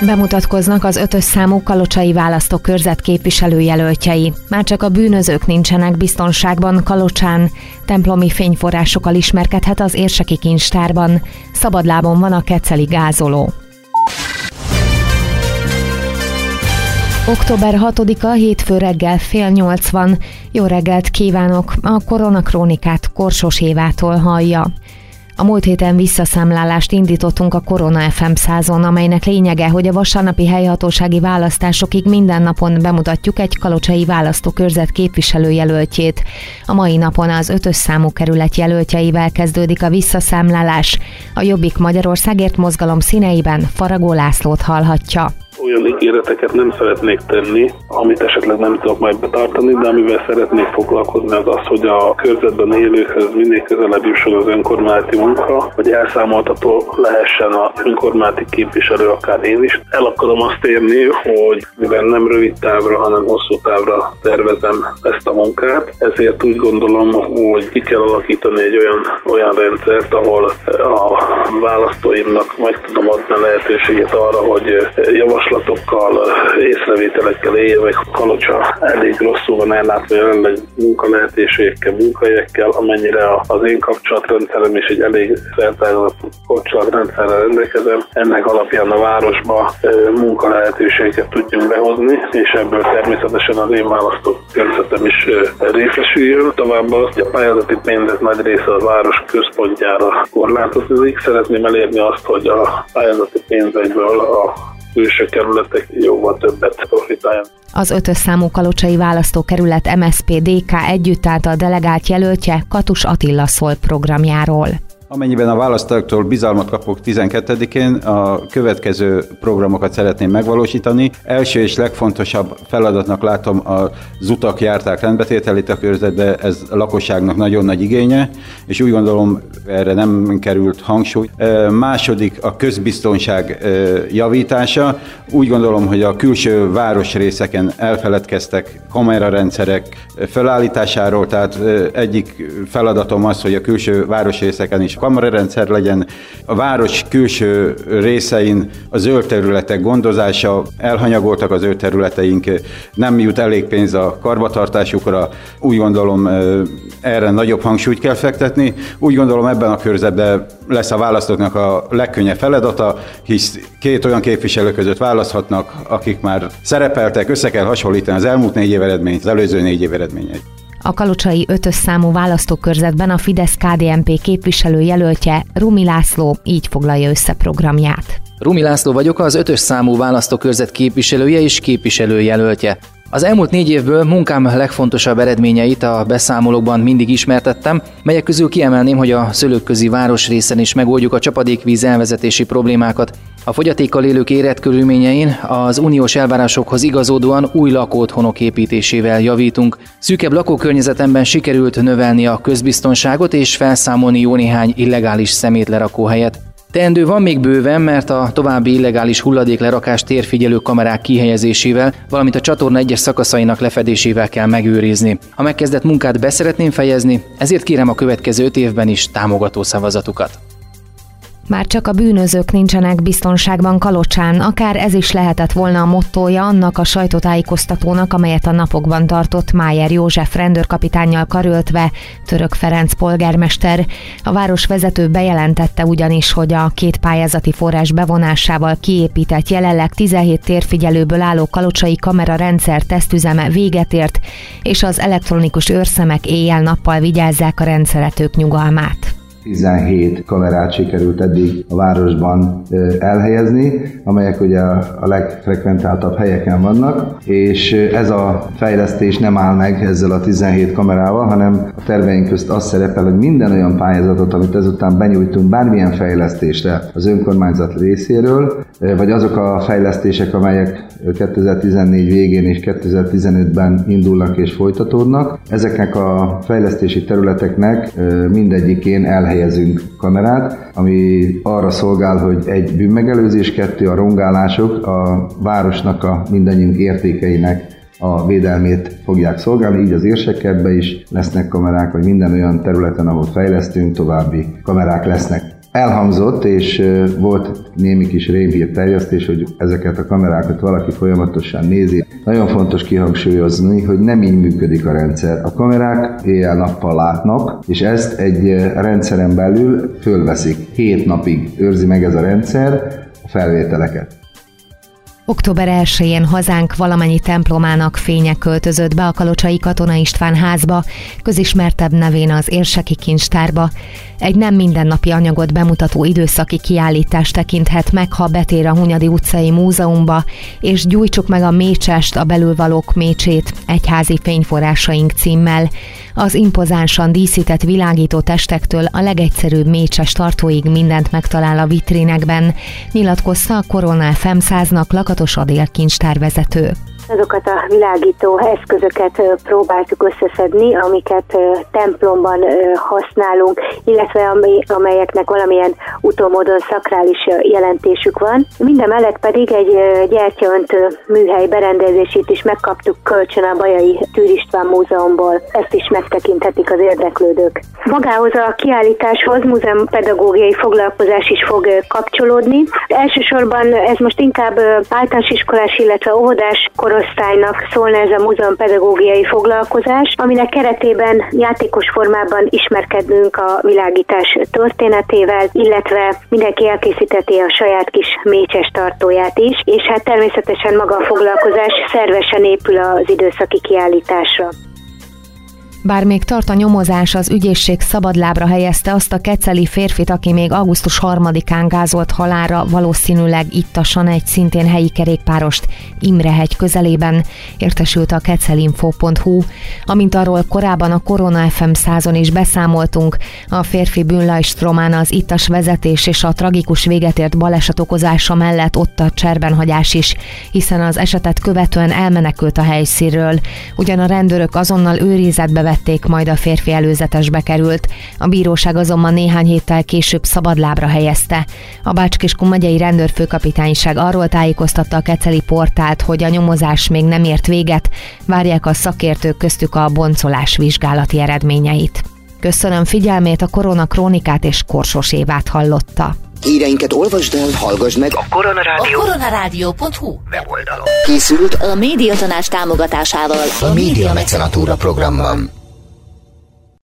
Bemutatkoznak az 5-ös számú kalocsai választókörzet képviselőjelöltjei. Már csak a bűnözők nincsenek biztonságban Kalocsán. Templomi fényforrásokkal ismerkedhet az érseki kincstárban. Szabadlábon van a keceli gázoló. Október 6-a hétfő reggel 7:30 van. Jó reggelt kívánok! A Koronakrónikát Korsos Évától hallja. A múlt héten visszaszámlálást indítottunk a Korona FM 100-on, amelynek lényege, hogy a vasárnapi helyhatósági választásokig minden napon bemutatjuk egy kalocsai választókörzet képviselőjelöltjét. A mai napon az 5-ös számú kerület jelöltjeivel kezdődik a visszaszámlálás. A Jobbik Magyarországért mozgalom színeiben Faragó Lászlót hallhatja. Olyan ígéreteket nem szeretnék tenni, amit esetleg nem tudok majd betartani, de amivel szeretnék foglalkozni az az, hogy a körzetben élőkhöz minél közelebb jusson az önkormányzati munka, hogy elszámoltató lehessen az önkormányzati képviselő, akár én is. El akarom azt érni, hogy mivel nem rövid távra, hanem hosszú távra tervezem ezt a munkát, ezért úgy gondolom, hogy ki kell alakítani egy olyan rendszert, ahol a választóimnak meg tudom adni a lehetőséget arra, hogy javaslatokkal, észrevételekkel éljenek. Kalocsa elég rosszul van ellátva jelenleg munkalehetőségekkel, munkahelyekkel, amennyire az én kapcsolatrendszerem is egy elég szertágazat kapcsolatrendszerrel rendelkezem. Ennek alapján a városba munkalehetőségeket tudjunk behozni, és ebből természetesen az én választókörzetem is részesüljön. Továbbá azt, hogy a pályázati pénzek nagy része a város központjára korlátozik. Szeretném elérni azt, hogy a pályázati pénzekből a külső kerületek jóval többet profitáljanak. Az 5-ös számú kalocsai választókerület MSZP-DK együtt állt a delegált jelöltje Katus Attila szól programjáról. Amennyiben a választóktól bizalmat kapok 12-én, a következő programokat szeretném megvalósítani. Első és legfontosabb feladatnak látom az utak, járták rendbetételét a körzetbe, ez a lakosságnak nagyon nagy igénye, és úgy gondolom, erre nem került hangsúly. Második a közbiztonság javítása. Úgy gondolom, hogy a külső városrészeken elfeledkeztek kamerarendszerek felállításáról, tehát egyik feladatom az, hogy a külső városrészeken is kamerarendszer legyen. A város külső részein a zöld területek gondozása, elhanyagoltak a zöld területeink, nem jut elég pénz a karbantartásukra. Úgy gondolom, erre nagyobb hangsúlyt kell fektetni. Úgy gondolom, ebben a körzetben lesz a választóknak a legkönnyebb feladata, hisz két olyan képviselő között választhatnak, akik már szerepeltek, össze kell hasonlítani az elmúlt 4 év eredményt, az előző 4 év eredményeit. A kalocsai 5-ös számú választókörzetben a Fidesz-KDNP képviselőjelöltje Rumi László így foglalja össze programját. Rumi László vagyok, az 5-ös számú választókörzet képviselője és képviselőjelöltje. Az elmúlt 4 évből munkám legfontosabb eredményeit a beszámolókban mindig ismertettem, melyek közül kiemelném, hogy a Szőlőkközi városrészen is megoldjuk a csapadékvíz elvezetési problémákat. A fogyatékkal élők életkörülményein az uniós elvárásokhoz igazodóan új lakóotthonok építésével javítunk. Szűkebb lakókörnyezetemben sikerült növelni a közbiztonságot és felszámolni jó néhány illegális szemétlerakóhelyet. Teendő van még bőven, mert a további illegális hulladéklerakás térfigyelő kamerák kihelyezésével, valamint a csatorna egyes szakaszainak lefedésével kell megőrizni. A megkezdett munkát be szeretném fejezni, ezért kérem a következő 5 évben is támogató szavazatukat. Már csak a bűnözők nincsenek biztonságban Kalocsán, akár ez is lehetett volna a mottója annak a sajtótájékoztatónak, amelyet a napokban tartott Májer József rendőrkapitánnyal karöltve Török Ferenc polgármester. A városvezető bejelentette ugyanis, hogy a 2 pályázati forrás bevonásával kiépített jelenleg 17 térfigyelőből álló kalocsai kamerarendszer tesztüzeme véget ért, és az elektronikus őrszemek éjjel-nappal vigyázzák a rendszeretők nyugalmát. 17 kamerát sikerült eddig a városban elhelyezni, amelyek ugye a legfrekventáltabb helyeken vannak, és ez a fejlesztés nem áll meg ezzel a 17 kamerával, hanem a terveink közt az szerepel, hogy minden olyan pályázatot, amit ezután benyújtunk bármilyen fejlesztésre az önkormányzat részéről, vagy azok a fejlesztések, amelyek 2014 végén és 2015-ben indulnak és folytatódnak, ezeknek a fejlesztési területeknek mindegyikén elhelyezünk kamerát, ami arra szolgál, hogy 1 bűnmegelőzés, 2 a rongálások a városnak a mindannyiunk értékeinek a védelmét fogják szolgálni, így az Érsekkertben is lesznek kamerák, vagy minden olyan területen, ahol fejlesztünk, további kamerák lesznek. Elhangzott, és volt némi kis rémhírterjesztés, hogy ezeket a kamerákat valaki folyamatosan nézi. Nagyon fontos kihangsúlyozni, hogy nem így működik a rendszer. A kamerák éjjel-nappal látnak, és ezt egy rendszeren belül fölveszik. 7 napig őrzi meg ez a rendszer a felvételeket. Október 1-én hazánk valamennyi templomának fénye költözött be a kalocsai Katona István házba, közismertebb nevén az Érseki Kincstárba. Egy nem mindennapi anyagot bemutató időszaki kiállítást tekinthet meg, ha betér a Hunyadi utcai múzeumba, és gyújtsuk meg a mécsest, a belülvalók mécsét, egyházi fényforrásaink címmel. Az impozánsan díszített világító testektől a legegyszerűbb mécses tartóig mindent megtalál a vitrínekben, nyilatkozta a Korona FM 100-nak Lakatos Adél kincstárvezető. Azokat a világító eszközöket próbáltuk összeszedni, amiket templomban használunk, illetve amelyeknek valamilyen utómódon szakrális jelentésük van. Mindemellett pedig egy gyertyaöntő műhely berendezését is megkaptuk kölcsön a Bajai Tűr István Múzeumból. Ezt is megtekinthetik az érdeklődők. Magához a kiállításhoz múzeumpedagógiai foglalkozás is fog kapcsolódni. Elsősorban ez most inkább általános iskolás, illetve óvodás korosztálynak szólna ez a múzeumpedagógiai foglalkozás, aminek keretében játékos formában ismerkednünk a világítás történetével, illetve mindenki elkészíteti a saját kis mécses tartóját is, és hát természetesen maga a foglalkozás szervesen épül az időszaki kiállításra. Bár még tart a nyomozás, az ügyészség szabadlábra helyezte azt a keceli férfit, aki még augusztus 3-án gázolt halálra, valószínűleg ittasan egy szintén helyi kerékpárost Imrehegy közelében, értesült a kecelinfo.hu. Amint arról korábban a Korona FM 100-on is beszámoltunk, a férfi bűnlajstromán az ittas vezetés és a tragikus véget ért baleset okozása mellett ott a cserbenhagyás is, hiszen az esetet követően elmenekült a helyszínről. Ugyan a rendőrök azonnal őrizetbe vették, majd a férfi előzetesbe került. A bíróság azonban néhány héttel később szabadlábra helyezte. A Bács-Kiskun megyei rendőrfőkapitányság arról tájékoztatta a keceli portált, hogy a nyomozás még nem ért véget, várják a szakértők, köztük a boncolás vizsgálati eredményeit. Köszönöm figyelmét, a Korona Krónikát és Korsos Évát hallotta. Híreinket olvasd el, hallgassd meg a koronarádió.hu weboldalon. Készült a Médiatanács támogatásával a Média Mecenatúra programban.